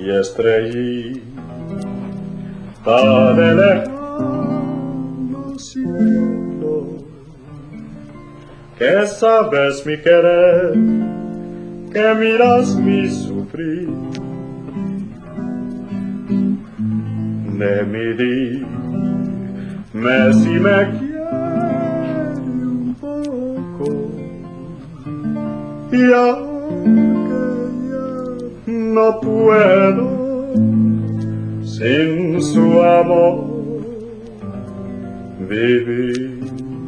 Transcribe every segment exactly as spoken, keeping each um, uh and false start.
y estrellita de lejano cielo, que sabes mi querer, que miras mi sufrir. De mi dime si me quiere un poco, y aunque ya no puedo sin su amor vivir.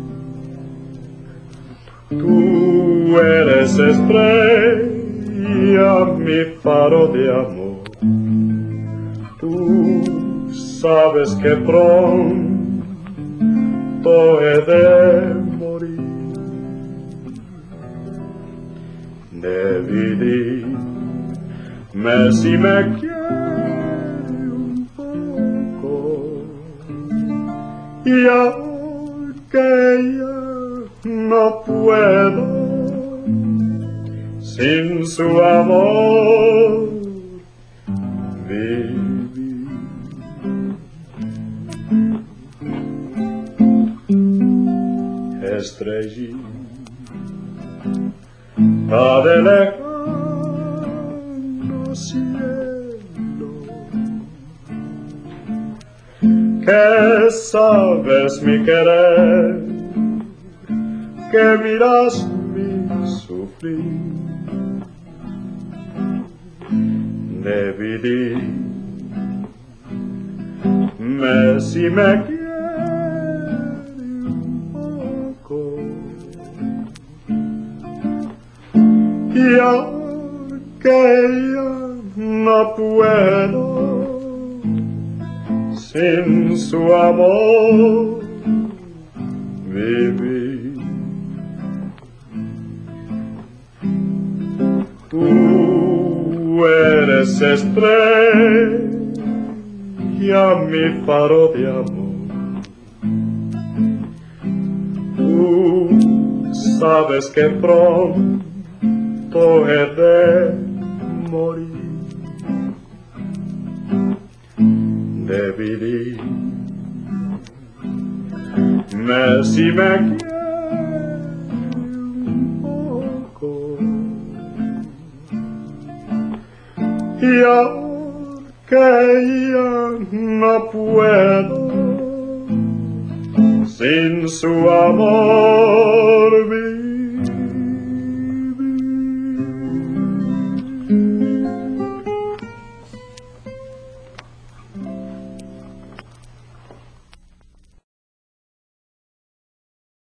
Tú eres estrella, mi faro de amor. Tú sabes que pronto he de morir. Dime si me quiere un poco, y aunque ya no puedo sin su amor vivir. Estrellita de lejano cielo, que sabes mi querer, que miras mi sufrir. Debí dime si me y aunque ya no puedo sin su amor vivir. Tú eres estrella, mi faro de amor. Tú sabes que pronto he de morir. Debí dime si me quiere un poco, y aunque ya no puedo sin su amor